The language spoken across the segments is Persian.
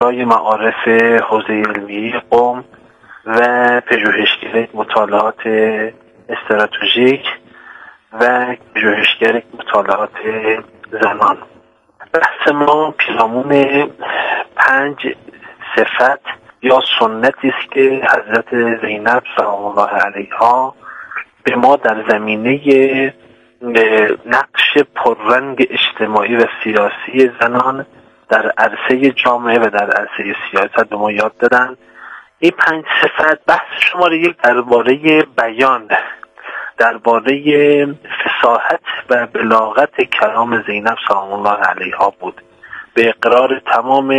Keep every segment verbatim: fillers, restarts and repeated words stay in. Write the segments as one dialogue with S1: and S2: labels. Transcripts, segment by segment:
S1: دانشگاه معارف حوزه علمی قم و پژوهشگر مطالعات استراتژیک و پژوهشگر مطالعات زنان. بحث ما پیرامون پنج صفت یا سنتی است که حضرت زینب سلام الله علیها به ما در زمینه نقش پررنگ اجتماعی و سیاسی زنان در عرصه جامعه و در عرصه سیاست به ما یاد دادن. این پنج صفت بحث شماره یک درباره بیان، درباره فصاحت و بلاغت کلام زینب سلام الله علیها بود. به اقرار تمام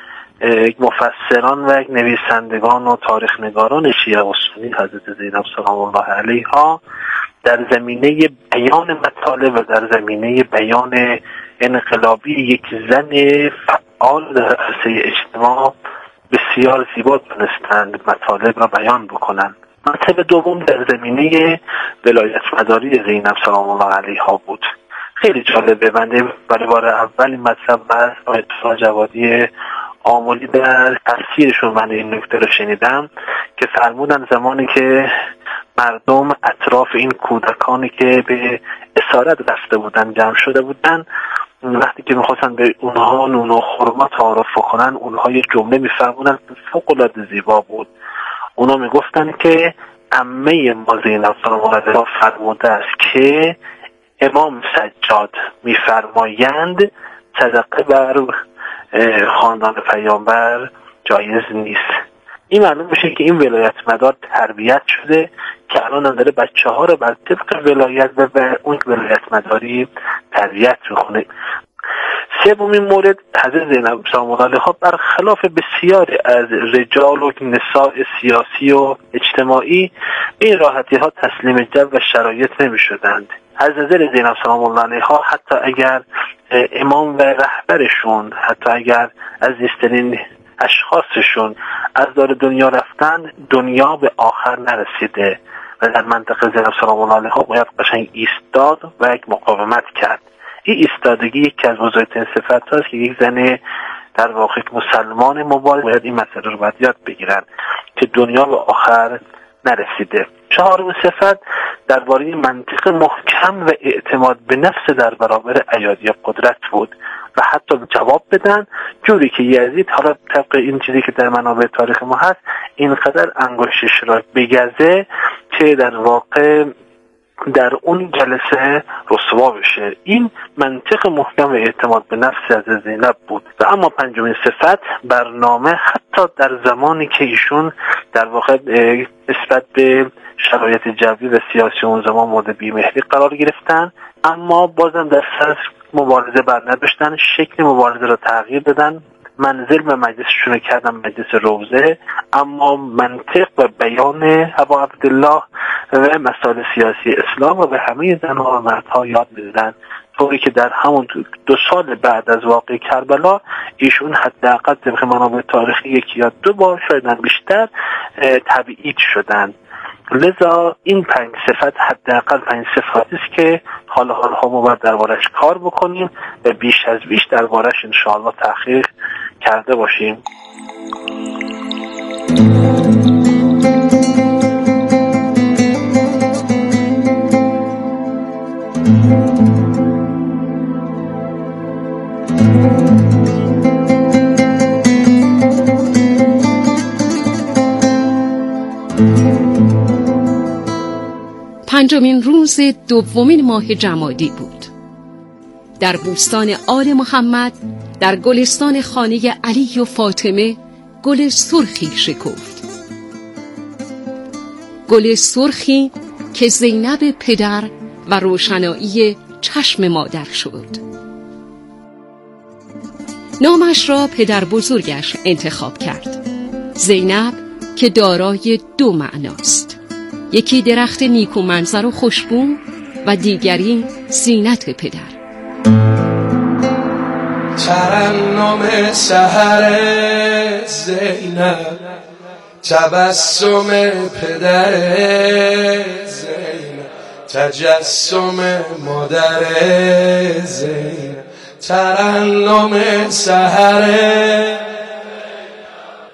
S1: مفسران و نویسندگان و تاریخ نگاران شیعه و سنی، حضرت زینب سلام الله علیها در زمینه بیان مطالب و در زمینه بیان انقلابی یک زن فعال در عرصه اجتماع بسیار زیبا تونستند مطالب را بیان بکنند. مطلب دوم در زمینه ولایت مداری زینب سلام الله علیها بود. خیلی جالبه، بنده برای بار اول این مطلب از آیت الله جوادی آملی در تفسیرشون من این نکته رو شنیدم که فرمودن زمانی که مردم اطراف این کودکانی که به اسارت رفته بودن جمع شده بودن، وقتی که میخواستن به اونها نون و خرما تعارف کنن، اونها یه جمله میفرمونن فوق‌العاده زیبا بود. اونا میگفتن که عمه ما زینب سلام الله علیها فرموده است که امام سجاد میفرمایند صدقه بر خاندان پیامبر جایز نیست. این معلوم میشه که این ولایت مدار تربیت شده که الان هم داره بچه ها رو بر طبق ولایت و به اون ولایت مداری تربیت میکنه. سومین مورد، حضرت زینب سلام الله علیها برخلاف بسیاری از رجال و نساء سیاسی و اجتماعی به این راحتی ها تسلیم جو و شرایط نمی شدند. حضرت زینب سلام الله علیها حتی اگر امام و رهبرشون، حتی اگر عزیزترین اشخاصشون از دار دنیا رفتن، دنیا به آخر نرسیده و در منطقه زینب سلام الله علیها باید قشنگ ایستاد و یک مقاومت کرد. این ایستادگی یکی از بزرگترین صفات هاست که یک زن در واقع مسلمان مبارز باید این مسئله رو باید یاد بگیرن که دنیا به آخر نرسیده. چهارمین صفت درباره منطق محکم و اعتماد به نفس در برابر ایادی قدرت بود و حتی جواب بدن جوری که یزید، حالا طبق این چیزی که در منابع تاریخ ما هست، اینقدر انگشتش را بگزه که در واقع در اون جلسه رسوا بشه. این منطق محکم و اعتماد به نفس از زینب بود. و اما پنجمین صفت، برنامه، حتی در زمانی که ایشون در واقع نسبت به شرایط جوی و سیاسی اون زمان مورد بیمهری قرار گرفتن، اما بازم در سر مبارزه بر نداشتن، شکل مبارزه را تغییر دادن، منزل و مجلسشون رو کردن مجلس روضه، اما منطق و بیان ابا عبدالله و مسائل سیاسی اسلام و به همه زنها و مردها یاد میدادن، طوری که در همون دو سال بعد از واقع کربلا ایشون حداقل طبق منابع تاریخی یکی یا دو بار، شاید بیشتر، تبعید شدن. لذا این پنج صفت حداقل پنج صفاتی است که حالا حالا ما باید دربارش کار بکنیم و بیش از بیش دربارش انشاءالله تحقیق کرده باشیم.
S2: پنجمین روز دومین ماه جمادی بود. در بوستان آل محمد در گلستان خانه علی و فاطمه گل سرخی شکفت. گل سرخی که زینب پدر و روشنایی چشم مادر شد. نامش را پدر بزرگش انتخاب کرد. زینب که دارای دو معناست، یکی درخت نیکو منظر و خوشبو و دیگری زینت پدر.
S3: ترنم سحر زینب، تبسم پدر زینب، تجسم مادر زینب. ترنم سحر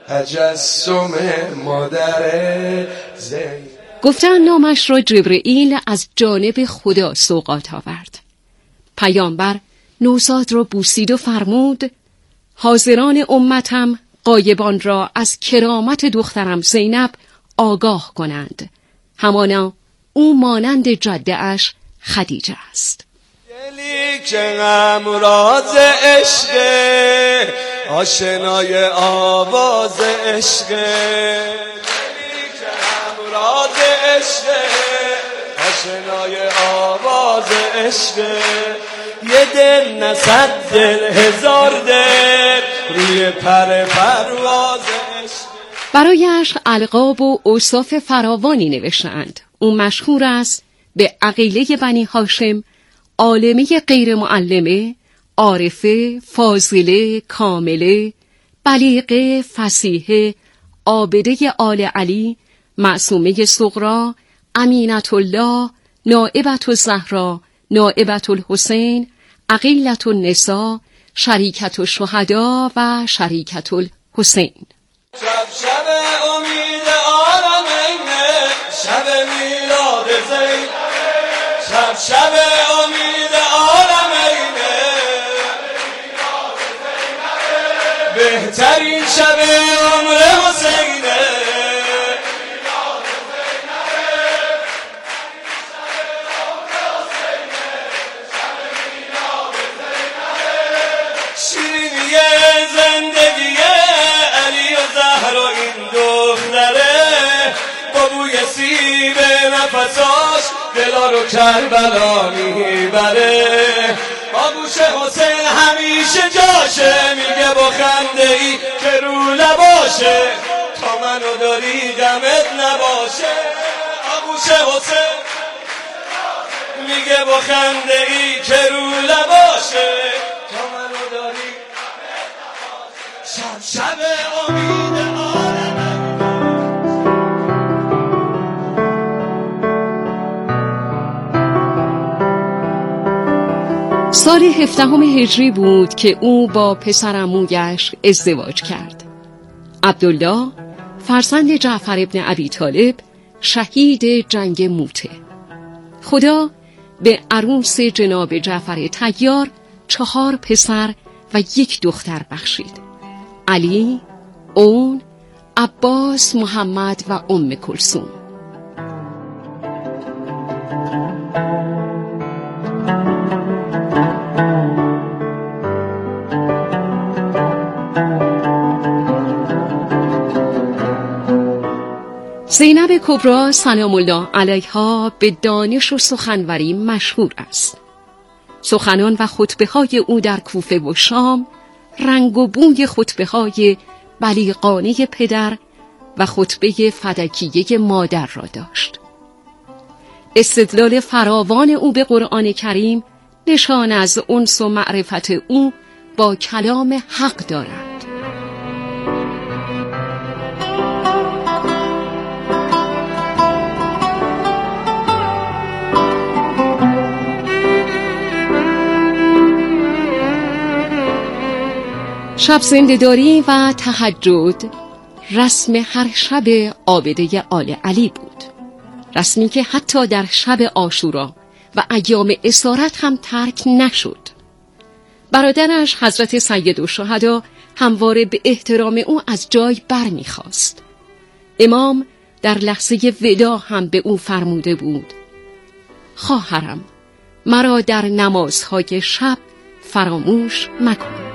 S3: تجسم مادر زینب.
S2: گفتن نامش را جبرئیل از جانب خدا سوغات آورد. پیامبر نوزاد را بوسید و فرمود حاضران امتم غایبان را از کرامت دخترم زینب آگاه کنند، همانا او مانند جده اش خدیجه است.
S3: دلی که غمراز عشق، آشنای آواز عشق، دلی که غمراز عشق، آشنای آواز عشق، یه دل نه صد دل هزار دل روی پر پرواز عشق.
S2: برایش القاب و اوصاف فراوانی نوشتند. او مشهور است به عقیله بنی هاشم، عالمه غیر معلمه، عارفه، فاضله، کامله، بلیغه، فصیحه، عابده آل علی، معصومه صغرا، امینت الله، نائبت الزهرا، نائبت الحسین، عقیلت النساء، شریکت الشهدا و شریکت الحسین.
S3: شب شب امید عالمینه، شب میلاد زینب، شب شب امید عالمینه، بهترین شب عمر حسینه. شیرینی زندگی علی و زهرا این دختره، با بوی سیب نفساش دلا رو کربلا میبره. آغوش حسین همیشه جاشه، میگه با خنده ای که رو لباشه، تا منو داری غمت نباشه. آغوش حسین میگه با خنده ای که رو لباشه، تا منو داری غمت نباشه. شب شب امید عالمه.
S2: سال هفدهم هجری بود که او با پسر عمویش ازدواج کرد. عبدالله فرزند جعفر ابن ابی طالب، شهید جنگ موته. خدا به عروس جناب جعفر طیار چهار پسر و یک دختر بخشید: علی، اون، عباس، محمد و ام کلثوم. زینب کبری سلام الله علیها به دانش و سخنوری مشهور است. سخنان و خطبه های او در کوفه و شام رنگ و بوی خطبه های بلیغانه پدر و خطبه فدکیه مادر را داشت. استدلال فراوان او به قرآن کریم نشان از انس و معرفت او با کلام حق دارد. شب زنده‌داری و تهجد رسم هر شب عابده آل علی بود، رسمی که حتی در شب عاشورا و ایام اسارت هم ترک نشد. برادرش حضرت سید الشهدا همواره به احترام او از جای بر می‌خاست. امام در لحظه وداع هم به او فرموده بود: خواهرم، مرا در نمازهای شب فراموش مکن.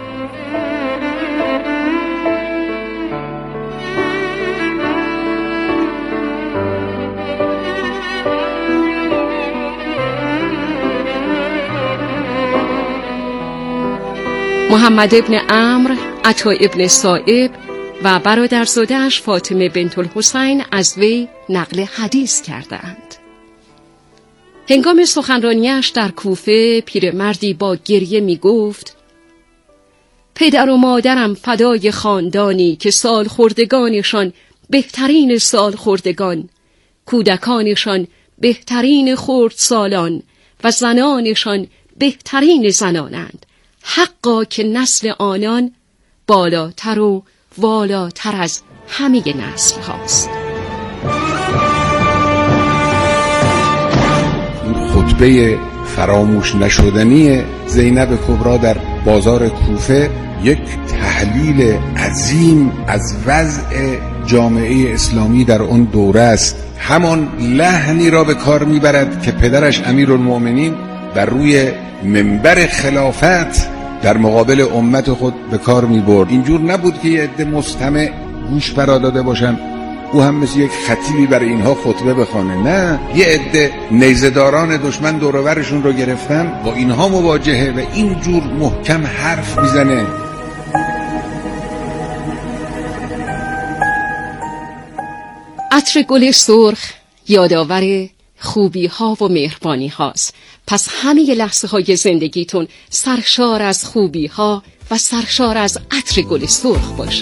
S2: محمد ابن عمرو، عطا ابن صائب و برادرزاده‌اش فاطمه بنت الحسین از وی نقل حدیث کردند. هنگام سخنرانیش در کوفه پیرمردی با گریه می گفت: پدر و مادرم فدای خاندانی که سال خوردگانشان بهترین سال خوردگان، کودکانشان بهترین خرد سالان و زنانشان بهترین زنانند، حقا که نسل آنان بالاتر و والاتر از همه نسل هاست.
S4: خطبه فراموش نشدنی زینب کبرا در بازار کوفه یک تحلیل عظیم از وضع جامعه اسلامی در اون دوره است. همان لحنی را به کار میبرد که پدرش امیرالمؤمنین بر روی منبر خلافت در مقابل امت خود به کار میبرد. اینجور نبود که یه عده مستمع گوش فرا داده باشن او هم مثل یک خطیبی برای اینها خطبه بخونه، نه، یه عده نیزه‌داران دشمن دور و برشون رو گرفتن با اینها مواجهه و اینجور محکم حرف میزنه.
S2: عطر گل سرخ یادآور خوبی ها و مهربانی هاست. پس همه لحظه های زندگیتون سرشار از خوبی ها و سرشار از عطر گل سرخ باشه.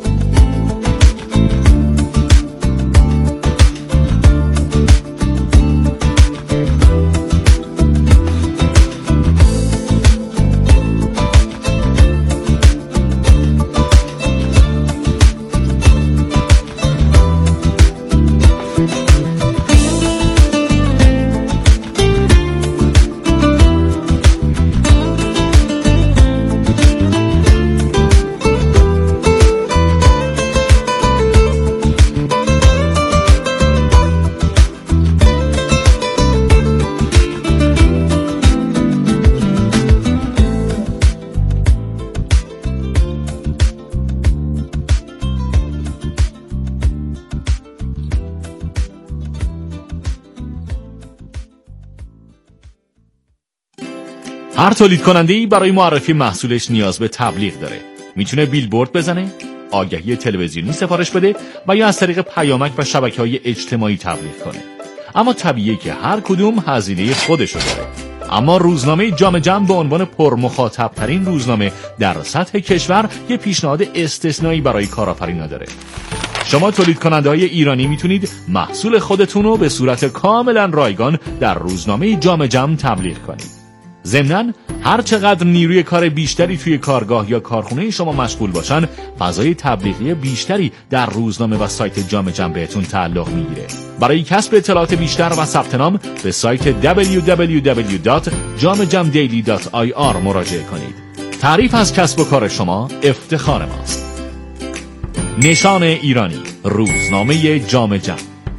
S5: هر تولید کننده‌ای برای معرفی محصولش نیاز به تبلیغ داره. میتونه بیلبورد بزنه، آگهی تلویزیونی سفارش بده و یا از طریق پیامک و شبکه‌های اجتماعی تبلیغ کنه. اما طبیعیه که هر کدوم هزینه خودشو داره. اما روزنامه جام جم به عنوان پرمخاطب ترین روزنامه در سطح کشور یه پیشنهاد استثنایی برای کارآفرینا داره. شما تولید کننده‌های ایرانی میتونید محصول خودتون رو به صورت کاملا رایگان در روزنامه جام جم تبلیغ کنید. ضمناً هر چقدر نیروی کار بیشتری توی کارگاه یا کارخونه شما مشغول باشن، فضای تبلیغی بیشتری در روزنامه و سایت جام جم بهتون تعلق میگیره. برای کسب اطلاعات بیشتر و ثبت نام به سایت دبلیو دبلیو دبلیو دات جام جم دیلی دات آی آر مراجعه کنید. تعریف از کسب و کار شما افتخار ماست. نشان ایرانی، روزنامه جام جم.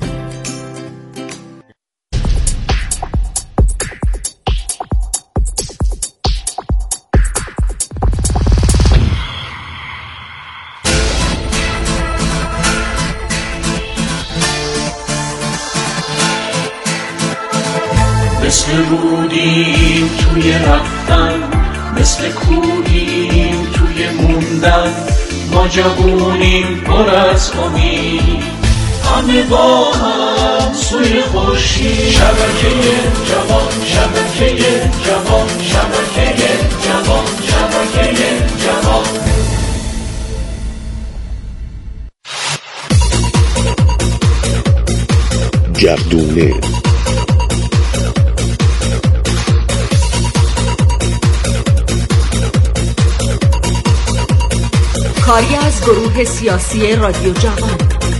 S3: مثل رودیم توی رفتن، مثل کوهیم توی موندن، ما جوونیم پر از امید، همه با هم سوی خورشید. شبکه جوان، شبکه جوان، شبکه جوان، شبکه جوان.
S6: گردونه
S2: کاری از گروه سیاسی رادیو جوان.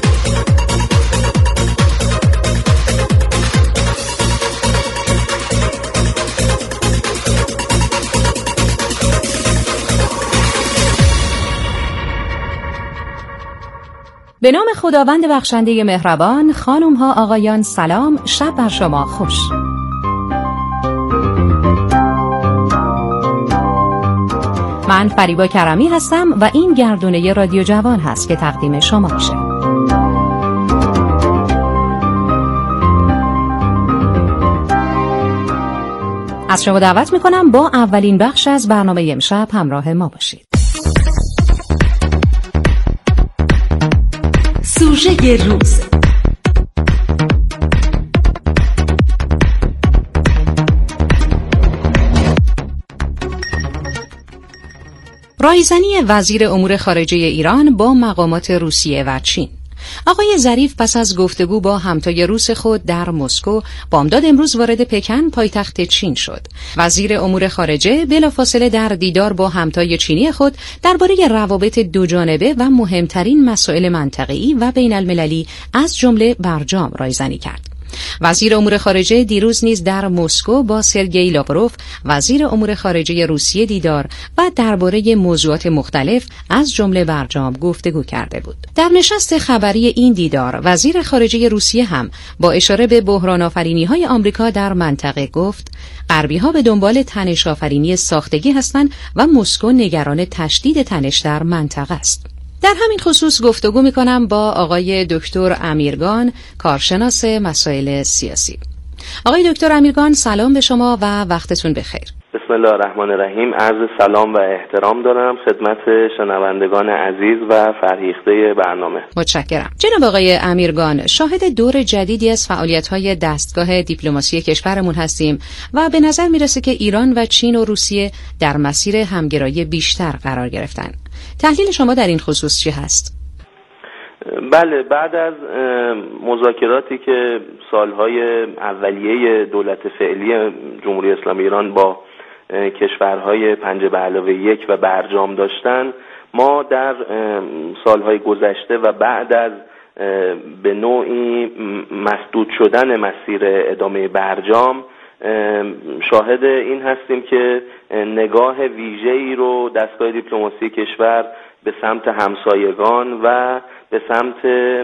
S7: به نام خداوند بخشنده مهربان. خانم ها آقایان سلام، شب بر شما خوش. من فریبا کرمی هستم و این گردونه رادیو جوان هست که تقدیم شما میشه. از شما دعوت میکنم با اولین بخش از برنامه امشب همراه ما باشید.
S2: سوژه روز.
S7: رایزنی وزیر امور خارجه ایران با مقامات روسیه و چین. آقای ظریف پس از گفتگو با همتای روس خود در مسکو بامداد امروز وارد پکن پایتخت چین شد. وزیر امور خارجه بلافاصله در دیدار با همتای چینی خود درباره روابط دوجانبه و مهمترین مسائل منطقه‌ای و بین المللی از جمله برجام رایزنی کرد. وزیر امور خارجه دیروز نیز در مسکو با سرگئی لاوروف وزیر امور خارجه روسیه دیدار و درباره موضوعات مختلف از جمله برجام گفتگو کرده بود. در نشست خبری این دیدار وزیر خارجه روسیه هم با اشاره به بحران آفرینی‌های آمریکا در منطقه گفت غربی‌ها به دنبال تنش آفرینی ساختگی هستند و مسکو نگران تشدید تنش در منطقه است. در همین خصوص گفتگو می‌کنم با آقای دکتر امیرگان، کارشناس مسائل سیاسی. آقای دکتر امیرگان سلام به شما و وقتتون بخیر.
S8: بسم الله الرحمن الرحیم. عرض سلام و احترام دارم خدمت شنوندگان عزیز و فرهیخته برنامه.
S7: متشکرم. جناب آقای امیرگان، شاهد دور جدیدی از فعالیت‌های دستگاه دیپلماسی کشورمون هستیم و به نظر میرسه که ایران و چین و روسیه در مسیر همگرایی بیشتر قرار گرفتن. تحلیل شما در این خصوص چی هست؟
S8: بله، بعد از مذاکراتی که سالهای اولیه دولت فعلی جمهوری اسلامی ایران با کشورهای پنجه به علاوه یک و برجام داشتن، ما در سالهای گذشته و بعد از به نوعی مسدود شدن مسیر ادامه برجام شاهد این هستیم که نگاه ویژه‌ای رو دستگاه دیپلماسی کشور به سمت همسایگان و به سمت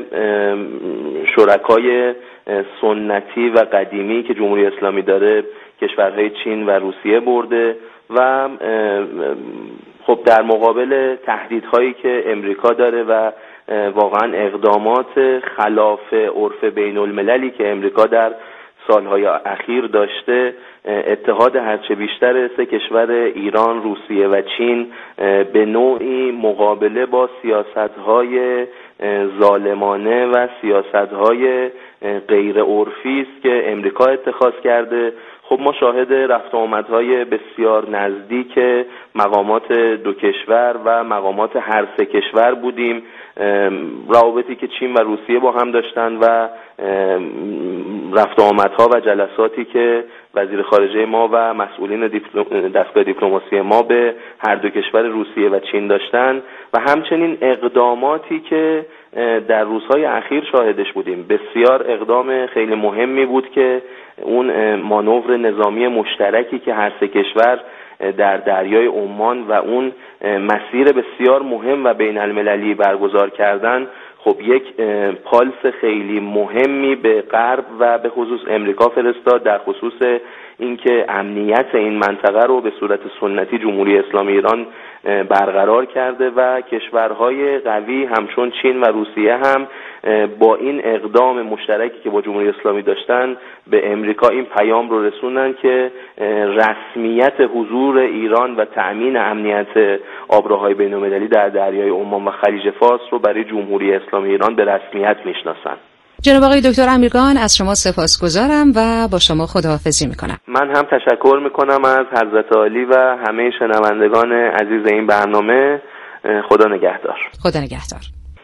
S8: شرکای سنتی و قدیمی که جمهوری اسلامی داره کشورهای چین و روسیه برده و خب در مقابل تهدیدهایی که امریکا داره و واقعا اقدامات خلاف عرف بین المللی که امریکا در سالهای اخیر داشته، اتحاد هرچه بیشتر سه کشور ایران، روسیه و چین به نوعی مقابله با سیاست‌های ظالمانه و سیاست‌های غیر عرفی است که امریکا اتخاذ کرده. خب ما شاهد رفت و آمدهای بسیار نزدیک مقامات دو کشور و مقامات هر سه کشور بودیم، روابطی که چین و روسیه با هم داشتن و رفت و آمدها و جلساتی که وزیر خارجه ما و مسئولین دیپلم... دستگاه دیپلماسی ما به هر دو کشور روسیه و چین داشتن و همچنین اقداماتی که در روزهای اخیر شاهدش بودیم. بسیار اقدام خیلی مهمی بود که اون مانور نظامی مشترکی که هر سه کشور در دریای عمان و اون مسیر بسیار مهم و بین المللی برگزار کردن، خب یک پالس خیلی مهمی به غرب و به خصوص امریکا فرستاد در خصوص اینکه امنیت این منطقه رو به صورت سنتی جمهوری اسلامی ایران برقرار کرده و کشورهای قوی همچون چین و روسیه هم با این اقدام مشترکی که با جمهوری اسلامی داشتن به امریکا این پیام رو رسوندن که رسمیت حضور ایران و تأمین امنیت آبراهای بین‌المللی در دریای عمان و خلیج فارس رو برای جمهوری اسلامی ایران به رسمیت میشناسن.
S7: جناب آقای دکتر امیرگان، از شما سپاسگزارم و با شما خداحافظی میکنم.
S8: من هم تشکر میکنم از حضرت عالی و همه شنوندگان عزیز این برنامه. خدا نگهدار.
S7: خدا نگهدار.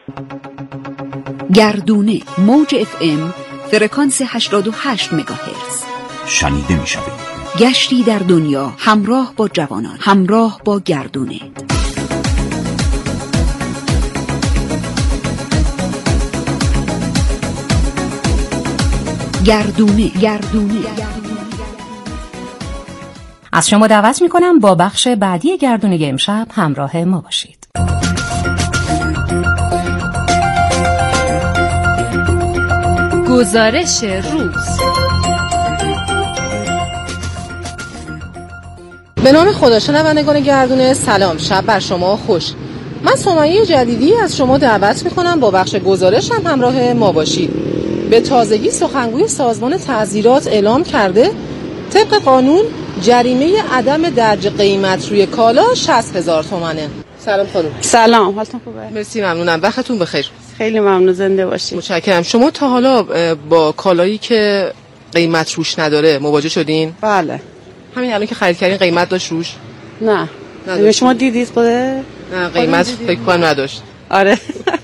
S2: گردونه موج اف ام فرکانس هشتاد و هشت مگاهرتز
S9: شنیده میشوید.
S2: گشتی در دنیا همراه با جوانان، همراه با گردونه. گردونه گردونه
S7: از شما دعوت میکنم با بخش بعدی گردونه امشب همراه ما باشید.
S2: گزارش روز.
S10: به نام خدا. شنوندگان گردونه سلام، شب بر شما خوش. من سمیه جدیدی از شما دعوت میکنم با بخش گزارش هم همراه ما باشید. به تازگی سخنگوی سازمان تعزیرات اعلام کرده طبق قانون جریمه عدم درج قیمت روی کالا شصت هزار تومنه. سلام خانم.
S11: سلام، حالتون خوبه؟
S10: مرسی، ممنونم. وقتتون بخیر.
S11: خیلی ممنون، زنده باشید.
S10: متشکرم. شما تا حالا با کالایی که قیمت روش نداره مواجه شدین؟
S11: بله.
S10: همین الان که خرید کردین قیمت داشت روش؟
S11: نه. نداشت. شما دیدید خوده؟
S10: نه، قیمت فکر کنم نداشت.
S11: آره.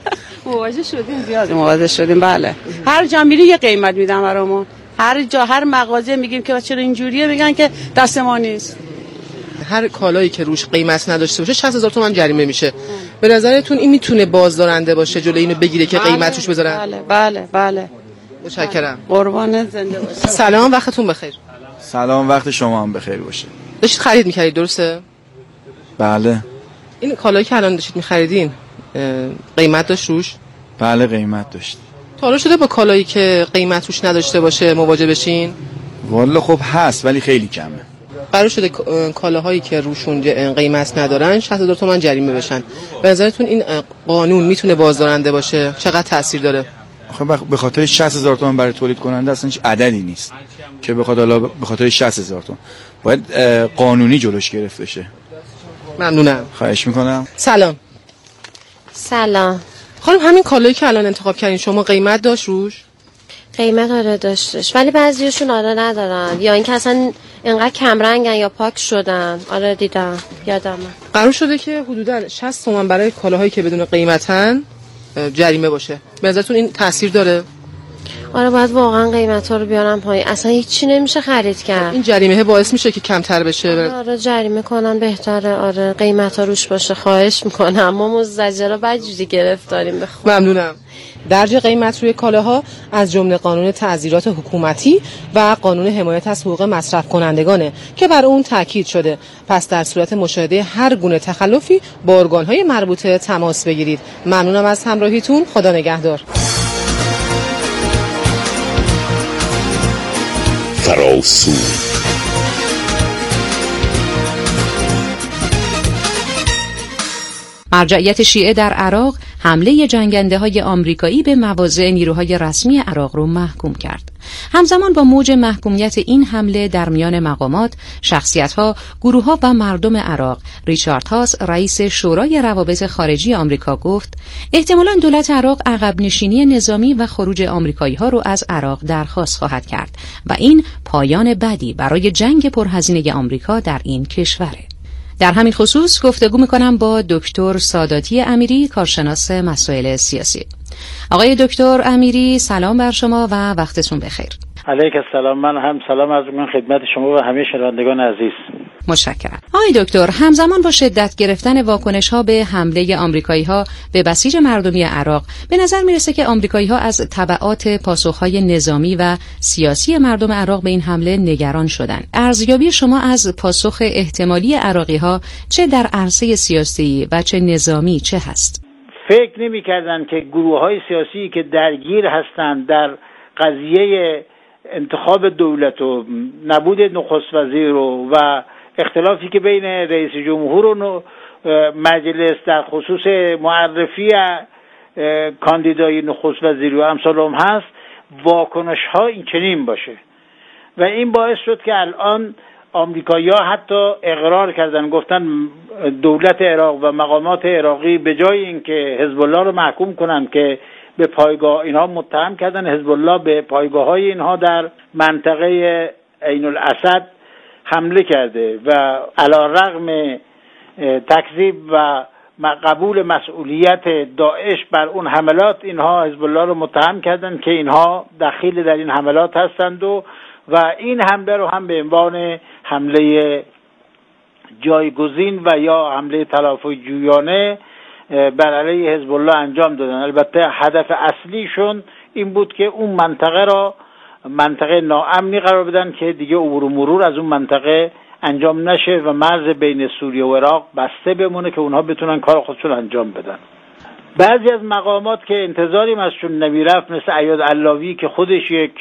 S11: مواجه شدیم، زیاد مواجه شدیم. بله هر جا میری یه قیمت میدن برامون، هر جا هر مغازه میگیم که چرا اینجوریه، میگن که دست ما نیست.
S10: هر کالایی که روش قیمت نداشته باشه شصت هزار تومان جریمه میشه. به نظرتون این میتونه بازدارنده باشه جلوی اینو بگیره که قیمت روش بذارن؟
S11: بله بله بله.
S10: متشکرم.
S11: قربان زنده باشید.
S10: سلام، وقتتون بخیر.
S9: سلام، وقت شما هم بخیر باشه.
S10: داشتید خرید میکردید درسته؟
S9: بله.
S10: این کالایی که الان داشتید میخریدین قیمت داشت روش؟
S9: بله قیمت داشت.
S10: تا حالا شده با کالایی که قیمت روش نداشته باشه مواجه بشین؟
S9: والا خب هست ولی خیلی کمه.
S10: قرار شده کالاهایی که روشون قیمت ندارن شصت هزار تومان جریمه بشن. به نظرتون این قانون میتونه بازدارنده باشه؟ چقدر تاثیر داره؟
S9: آخه به خاطر شصت هزار تومان برای تولید کننده اصلا هیچ عددی نیست که بخواد حالا به خاطر شصت هزار تومان باید قانونی جلوش گرفته شه.
S10: ممنونم.
S9: خواهش میکنم.
S10: سلام.
S12: سلام
S10: خانم، همین کالایی که الان انتخاب کردین شما قیمت داشت روش؟
S12: قیمت آره داشتش، ولی بعضیشون آره ندارن، یا اینکه اصلا اینقدر کم رنگن یا پاک شدن. آره دیدم، یادمه.
S10: قرار شده که حدودا شصت تومان برای کالاهایی که بدون قیمتن جریمه باشه. به نظرتون این تاثیر داره؟
S12: آره باید واقعا قیمتا رو بیارن پایین، اصلا هیچی نمیشه خرید کرد.
S10: این جریمه باعث میشه که کمتر بشه.
S12: آره, آره جریمه کنن بهتره. آره قیمتا روش باشه. خواهش میکنم، ما مزدجرا بدجوری گرفتاریم بخون.
S10: ممنونم. درج قیمت روی کالاها از جمله قانون تعزیرات حکومتی و قانون حمایت از حقوق مصرف کنندگانه که بر اون تاکید شده. پس در صورت مشاهده هر گونه تخلفی با ارگان‌های مربوطه تماس بگیرید. ممنونم از همراهیتون. خدا نگهدار.
S6: فراسو
S7: مرجعیت شیعه در عراق حمله جنگنده های آمریکایی به مواضع نیروهای رسمی عراق رو محکوم کرد. همزمان با موج محکومیت این حمله در میان مقامات، شخصیت‌ها، گروه‌ها و مردم عراق، ریچارد هاس، رئیس شورای روابط خارجی آمریکا گفت: احتمالاً دولت عراق عقب نشینی نظامی و خروج آمریکایی‌ها رو از عراق درخواست خواهد کرد و این پایان بدی برای جنگ پرهزینه آمریکا در این کشوره. در همین خصوص گفتگو میکنم با دکتر ساداتی امیری، کارشناس مسائل سیاسی. آقای دکتر امیری، سلام بر شما و وقتتون بخیر.
S13: علیک السلام. من هم سلام عرض می‌کنم خدمت شما و همه شنوندگان عزیز.
S7: متشکرم. آقای دکتر، همزمان با شدت گرفتن واکنش‌ها به حمله آمریکایی‌ها به بسیج مردمی عراق، به نظر میرسه که آمریکایی‌ها از تبعات پاسخ‌های نظامی و سیاسی مردم عراق به این حمله نگران شدند. ارزیابی شما از پاسخ احتمالی عراقی‌ها چه در عرصه سیاسی و چه نظامی چه هست؟
S13: فکر نمی‌کردن که گروه‌های سیاسی که درگیر هستند در قضیه انتخاب دولت و نبود نخست وزیر و, و اختلافی که بین رئیس جمهور و مجلس در خصوص معرفی کاندیدای نخست وزیر و امثالهم هست، واکنش ها این چنین باشه و این باعث شد که الان آمریکایی‌ها حتی اقرار کردن، گفتن دولت عراق و مقامات عراقی به جای اینکه حزب الله رو محکوم کنن که به پایگاه اینها متهم کردن حزب الله به پایگاه‌های اینها در منطقه عین الاسد حمله کرده و علی رغم تکذیب و قبول مسئولیت داعش بر اون حملات، اینها حزب الله رو متهم کردن که اینها دخیل در این حملات هستند و و این حمله رو هم به عنوان حمله جایگزین و یا حمله تلافی جویانه بر علیه حزب الله انجام دادن. البته هدف اصلیشون این بود که اون منطقه را منطقه ناامنی قرار بدن که دیگه عبور و مرور از اون منطقه انجام نشه و مرز بین سوریه و عراق بسته بمونه که اونها بتونن کار خودشون انجام بدن. بعضی از مقامات که انتظاریم ازشون نمیرفت، مثل عیاد علاوی که خودش یک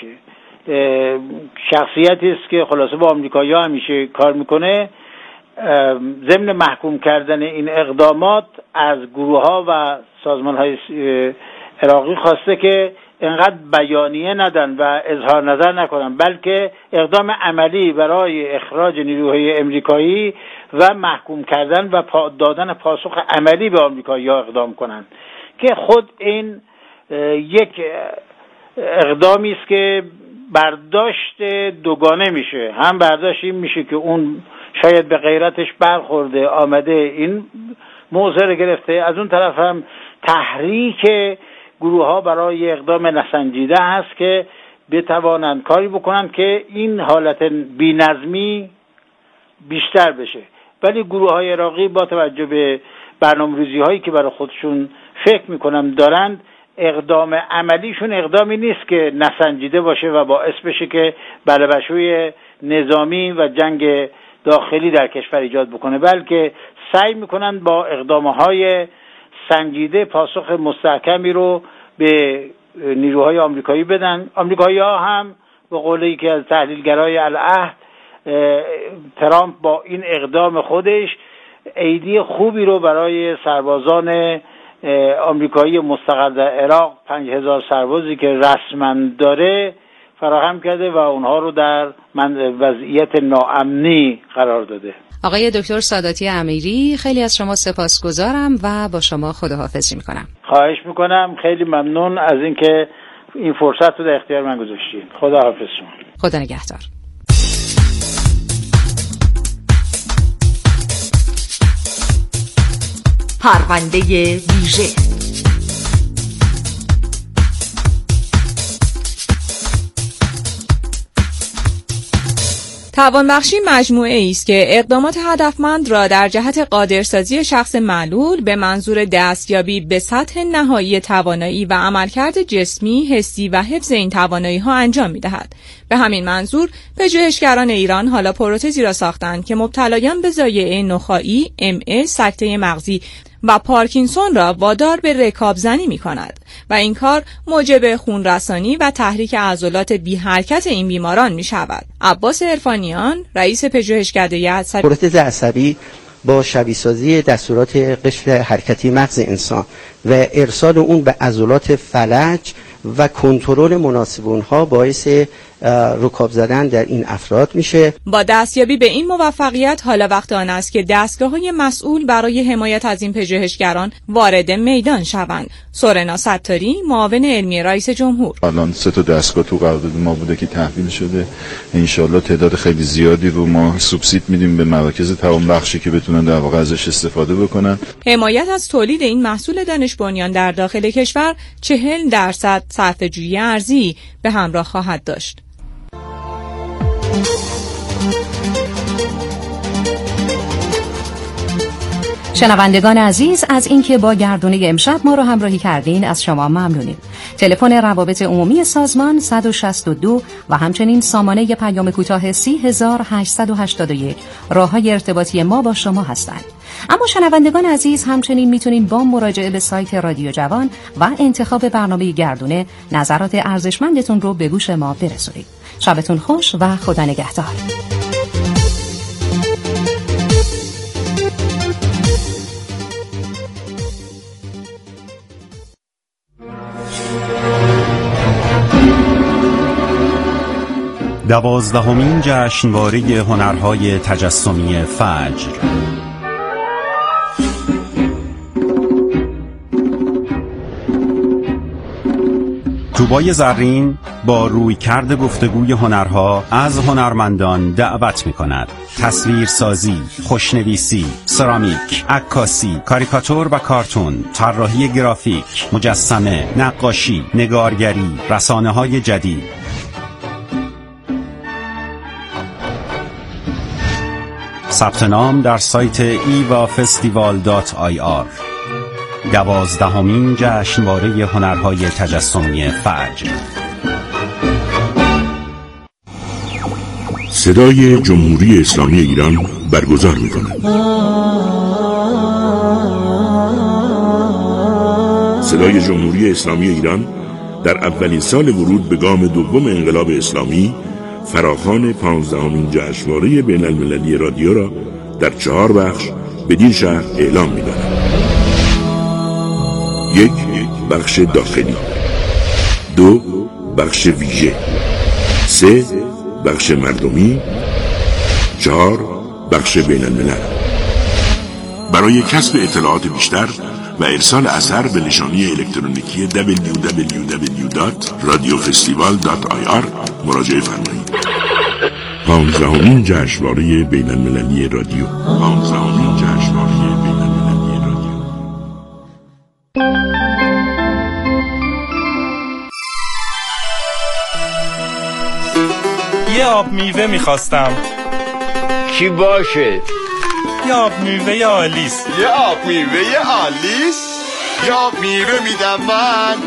S13: شخصیتی است که خلاصه با آمریکایی‌ها همیشه کار میکنه، ضمن محکوم کردن این اقدامات از گروه‌ها و سازمان‌های عراقی خواسته که انقدر بیانیه ندن و اظهار نظر نکنن، بلکه اقدام عملی برای اخراج نیروهای امریکایی و محکوم کردن و دادن پاسخ عملی به آمریکایی‌ها اقدام کنند که خود این یک اقدامی است که برداشت دوگانه میشه. هم برداشت این میشه که اون شاید به غیرتش برخورده آمده این موضع رو گرفته، از اون طرف هم تحریک گروه ها برای اقدام نسنجیده هست که بتوانند کاری بکنند که این حالت بی‌نظمی بیشتر بشه. ولی گروه های عراقی با توجه به برنامه‌ریزی هایی که برای خودشون فکر میکنم دارند، اقدام عملیشون اقدامی نیست که نسنجیده باشه و باعث بشه که بلبشوی نظامی و جنگ داخلی در کشور ایجاد بکنه، بلکه سعی میکنن با اقدامهای سنجیده پاسخ مستحکمی رو به نیروهای آمریکایی بدن. آمریکایی ها هم به قول یکی از تحلیلگرای العهد، ترامپ با این اقدام خودش ایدی خوبی رو برای سربازان آمریکایی مستقر در عراق، پنج هزار سربازی که رسما داره، فراهم کرده و اونها رو در وضعیت ناامنی قرار داده.
S7: آقای دکتر ساداتی امیری، خیلی از شما سپاسگزارم و با شما خداحافظی میکنم.
S13: خواهش میکنم، خیلی ممنون از اینکه این فرصت رو در اختیار من گذاشتید. خداحافظ شما.
S7: خدا نگهدار.
S2: پرونده ویژه.
S14: توانبخشی مجموعه‌ای است که اقدامات هدفمند را در جهت قادرسازی شخص معلول به منظور دستیابی به سطح نهایی توانایی و عملکرد جسمی، حسی و حفظ این توانایی‌ها انجام می‌دهد. به همین منظور پژوهشگران ایران حالا پروتزی را ساختند که مبتلایان به ضایعه نخاعی، ام اس، سکته مغزی و پارکینسون را وادار به رکاب زنی می کند و این کار موجب خون رسانی و تحریک عضلات بی حرکت این بیماران می شود. عباس عرفانیان، رئیس پژوهشکده عصبی،
S15: پروتز عصبی با شبیه سازی دستورات قشر حرکتی مغز انسان و ارسال اون به عضلات فلج و کنترل مناسب اونها باعث رکاب زدن در این افراد میشه.
S14: با دستیابی به این موفقیت حالا وقت آن است که دستگاه‌های مسئول برای حمایت از این پژوهشگران وارد میدان شوند. سورنا ستاری، معاون علمی رئیس جمهور:
S16: الان سه تا دستگاه تو قرارداد ما بوده که تحویل شده، انشالله تعداد خیلی زیادی رو ما سوبسید میدیم به مراکز توانبخشی که بتونن در واقع ازش استفاده بکنن.
S14: حمایت از تولید این محصول دانش بنیان در داخل کشور چهل درصد صرفه‌جویی ارزی به همراه خواهد داشت.
S7: شنوندگان عزیز، از اینکه با گردونه امشب ما رو همراهی کردین از شما ممنونیم. تلفن روابط عمومی سازمان صد و شصت و دو و همچنین سامانه پیام کوتاه سی هزار و هشتصد و هشتاد و یک راه‌های ارتباطی ما با شما هستند. اما شنوندگان عزیز همچنین میتونین با مراجعه به سایت رادیو جوان و انتخاب برنامه گردونه نظرات ارزشمندتون رو به گوش ما برسونید. شبتون خوش و خدا نگهدار.
S17: دوازدهمین جشنواره هنرهای تجسمی فجر. توبای زرین با رویکرد گفتگوی هنرها از هنرمندان دعوت می‌کند. تصویرسازی، خوشنویسی، سرامیک، عکاسی، کاریکاتور و کارتون، طراحی گرافیک، مجسمه، نقاشی، نگارگری، رسانه‌های جدید. ثبت نام در سایت ایوا فستیوال دات آی آر. دوازدهمین جشنواره هنرهای تجسمی فجر.
S6: صدای جمهوری اسلامی ایران برگزار می‌کند. صدای جمهوری اسلامی ایران در اولین سال ورود به گام دوم انقلاب اسلامی فراخوان پانزدهمین جشنواره بین المللی رادیو را در چهار بخش بدین شهر اعلام می‌دارد. یک، بخش داخلی. دو، بخش ویژه. سه، بخش مردمی. چهار، بخش بین الملل. برای کسب اطلاعات بیشتر و ارسال اثر به نشانی الکترونیکی دبلیو دبلیو دبلیو دات رادیو فستیوال دات آی آر مراجعه فرمایید. پانزدهمین جشنواره بین المللی رادیو. پانزدهمین جشنواره بین المللی رادیو.
S18: یه آب میوه میخواستم.
S19: چی باشه؟
S18: یه آب میوه آلیس.
S20: یه آب میوه آلیس؟ یه آب میوه میدم من.